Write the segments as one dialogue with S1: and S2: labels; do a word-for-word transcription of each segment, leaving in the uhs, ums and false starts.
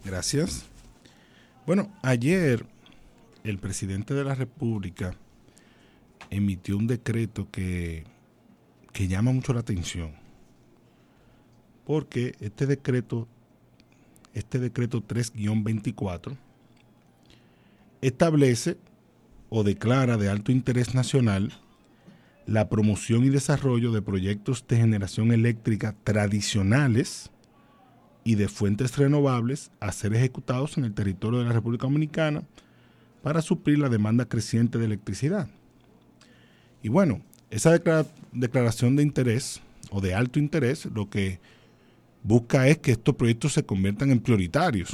S1: Gracias. Bueno, ayer el presidente de la República emitió un decreto que, que llama mucho la atención, porque este decreto, este decreto tres guión veinticuatro, establece o declara de alto interés nacional la promoción y desarrollo de proyectos de generación eléctrica tradicionales y de fuentes renovables a ser ejecutados en el territorio de la República Dominicana para suplir la demanda creciente de electricidad. Y bueno, esa declara- declaración de interés o de alto interés lo que busca es que estos proyectos se conviertan en prioritarios.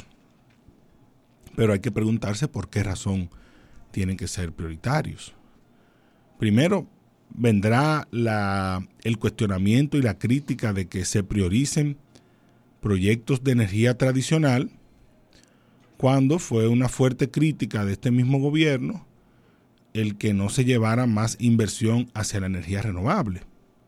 S1: Pero hay que preguntarse por qué razón tienen que ser prioritarios. Primero, vendrá la, el cuestionamiento y la crítica de que se prioricen proyectos de energía tradicional, cuando fue una fuerte crítica de este mismo gobierno el que no se llevara más inversión hacia la energía renovable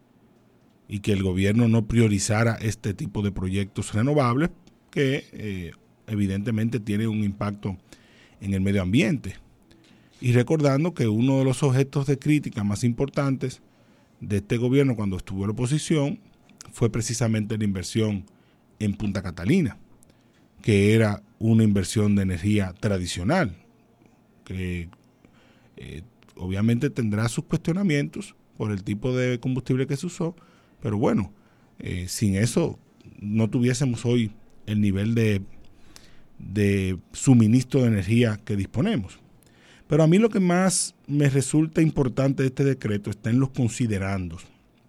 S1: y que el gobierno no priorizara este tipo de proyectos renovables que eh, evidentemente tiene un impacto en el medio ambiente. Y recordando que uno de los objetos de crítica más importantes de este gobierno cuando estuvo en la oposición fue precisamente la inversión en Punta Catalina, que era una inversión de energía tradicional, que eh, obviamente tendrá sus cuestionamientos por el tipo de combustible que se usó, pero bueno, eh, sin eso no tuviésemos hoy el nivel de, de suministro de energía que disponemos. Pero a mí lo que más me resulta importante de este decreto está en los considerandos,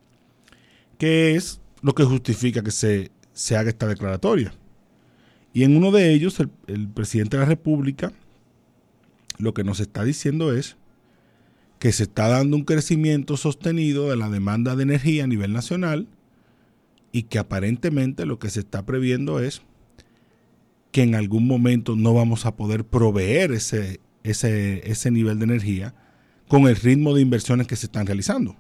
S1: que es lo que justifica que se, se haga esta declaratoria. Y en uno de ellos, el, el presidente de la República lo que nos está diciendo es que se está dando un crecimiento sostenido de la demanda de energía a nivel nacional y que aparentemente lo que se está previendo es que en algún momento no vamos a poder proveer ese, ese, ese nivel de energía con el ritmo de inversiones que se están realizando.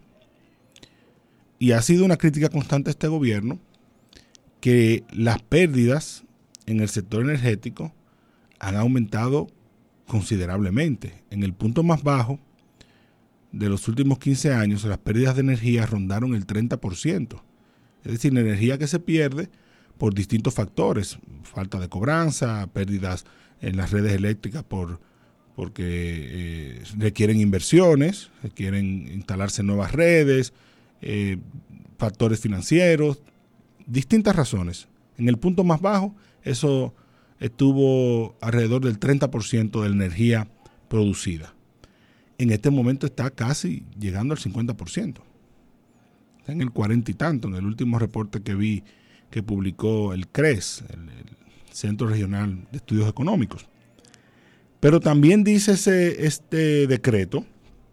S1: Y ha sido una crítica constante a este gobierno que las pérdidas en el sector energético han aumentado considerablemente. En el punto más bajo de los últimos quince años, las pérdidas de energía rondaron el treinta por ciento. Es decir, la energía que se pierde por distintos factores, falta de cobranza, pérdidas en las redes eléctricas por, porque eh, requieren inversiones, requieren instalarse nuevas redes, eh, factores financieros, distintas razones. En el punto más bajo, eso estuvo alrededor del treinta por ciento de la energía producida. En este momento está casi llegando al cincuenta por ciento. Está en el cuarenta y tanto, en el último reporte que vi que publicó el C R E S, el, el Centro Regional de Estudios Económicos. Pero también dice ese, este decreto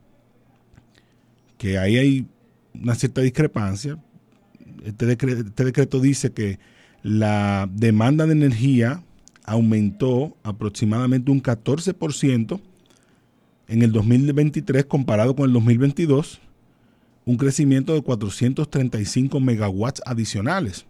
S1: que ahí hay una cierta discrepancia. Este decreto, este decreto dice que la demanda de energía aumentó aproximadamente un catorce por ciento en el dos mil veintitrés comparado con el dos mil veintidós, un crecimiento de cuatrocientos treinta y cinco megawatts adicionales.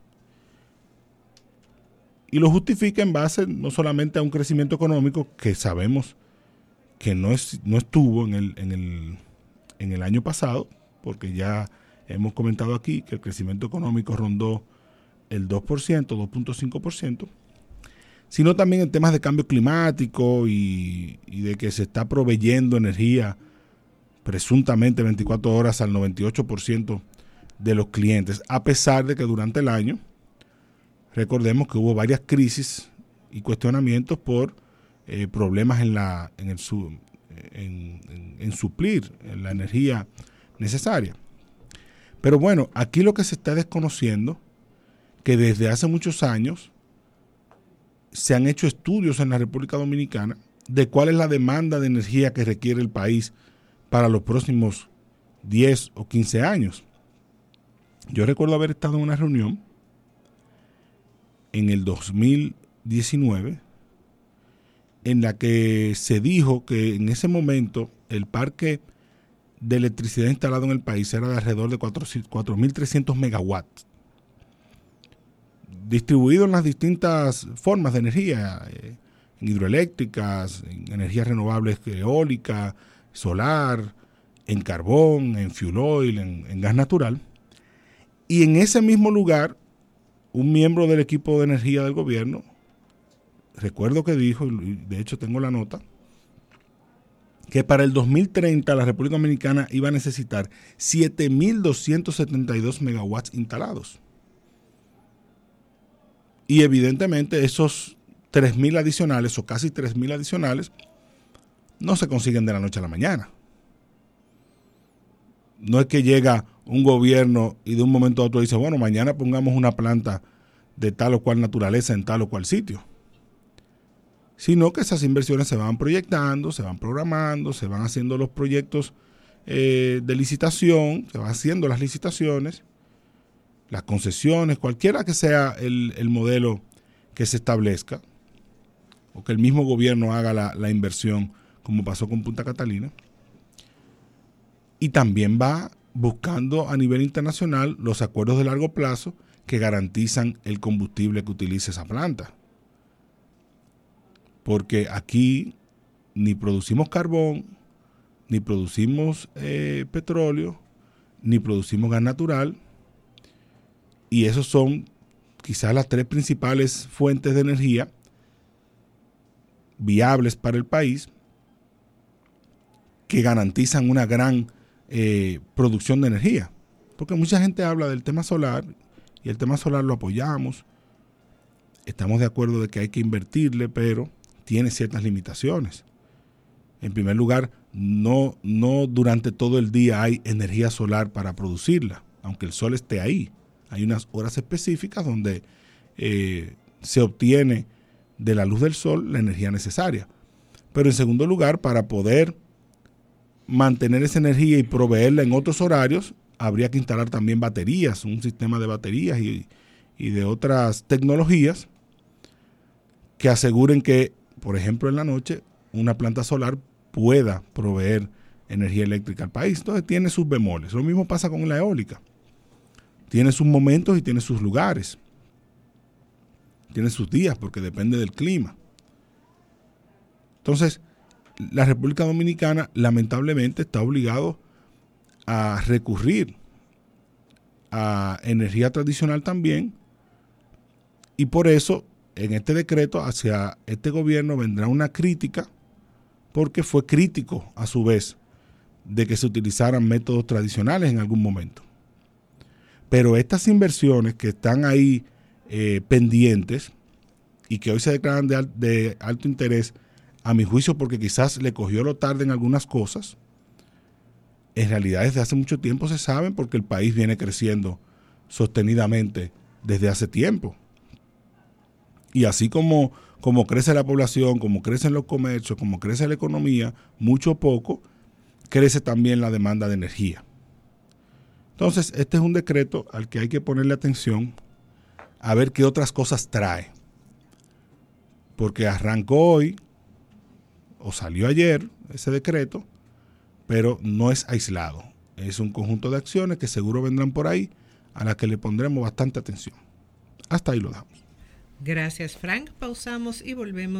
S1: Y lo justifica en base no solamente a un crecimiento económico que sabemos que no, es, no estuvo en el, en, el, en el año pasado, porque ya hemos comentado aquí que el crecimiento económico rondó el dos por ciento, dos punto cinco por ciento, sino también en temas de cambio climático y, y de que se está proveyendo energía presuntamente veinticuatro horas al noventa y ocho por ciento de los clientes, a pesar de que durante el año, recordemos que hubo varias crisis y cuestionamientos por eh, problemas en, la, en, el, en, en, en suplir la energía necesaria. Pero bueno, aquí lo que se está desconociendo, que desde hace muchos años se han hecho estudios en la República Dominicana de cuál es la demanda de energía que requiere el país para los próximos diez o quince años. Yo recuerdo haber estado en una reunión en el dos mil diecinueve en la que se dijo que en ese momento el parque de electricidad instalado en el país era de alrededor de cuatro mil trescientos megawatts. distribuido en las distintas formas de energía, eh, en hidroeléctricas, en energías renovables eólica, solar, en carbón, en fuel oil, en, en gas natural. Y en ese mismo lugar, un miembro del equipo de energía del gobierno, recuerdo que dijo, y de hecho tengo la nota, que para el dos mil treinta la República Dominicana iba a necesitar siete mil doscientos setenta y dos megawatts instalados. Y evidentemente esos tres mil adicionales o casi tres mil adicionales no se consiguen de la noche a la mañana. No es que llega un gobierno y de un momento a otro dice, bueno, mañana pongamos una planta de tal o cual naturaleza en tal o cual sitio. Sino que esas inversiones se van proyectando, se van programando, se van haciendo los proyectos eh, de licitación, se van haciendo las licitaciones, las concesiones, cualquiera que sea el, el modelo que se establezca, o que el mismo gobierno haga la, la inversión, como pasó con Punta Catalina. Y también va buscando a nivel internacional los acuerdos de largo plazo que garantizan el combustible que utilice esa planta. Porque aquí ni producimos carbón, ni producimos eh, petróleo, ni producimos gas natural, y esos son quizás las tres principales fuentes de energía viables para el país, que garantizan una gran eh, producción de energía. Porque mucha gente habla del tema solar, y el tema solar lo apoyamos, estamos de acuerdo de que hay que invertirle, pero tiene ciertas limitaciones. En primer lugar, no, no durante todo el día hay energía solar para producirla, aunque el sol esté ahí. Hay unas horas específicas donde eh, se obtiene de la luz del sol la energía necesaria. Pero en segundo lugar, para poder mantener esa energía y proveerla en otros horarios, habría que instalar también baterías, un sistema de baterías y, y de otras tecnologías que aseguren que, por ejemplo, en la noche, una planta solar pueda proveer energía eléctrica al país. Entonces tiene sus bemoles. Lo mismo pasa con la eólica. Tiene sus momentos y tiene sus lugares. Tiene sus días porque depende del clima. Entonces, la República Dominicana lamentablemente está obligado a recurrir a energía tradicional también, y por eso en este decreto hacia este gobierno vendrá una crítica, porque fue crítico a su vez de que se utilizaran métodos tradicionales en algún momento. Pero estas inversiones que están ahí eh, pendientes y que hoy se declaran de, al, de alto interés, a mi juicio porque quizás le cogió lo tarde en algunas cosas, en realidad desde hace mucho tiempo se saben, porque el país viene creciendo sostenidamente desde hace tiempo. Y así como, como crece la población, como crecen los comercios, como crece la economía, mucho o poco, crece también la demanda de energía. Entonces, este es un decreto al que hay que ponerle atención a ver qué otras cosas trae. Porque arrancó hoy, o salió ayer, ese decreto, pero no es aislado. Es un conjunto de acciones que seguro vendrán por ahí, a las que le pondremos bastante atención. Hasta ahí lo dejamos.
S2: Gracias, Frank. Pausamos y volvemos.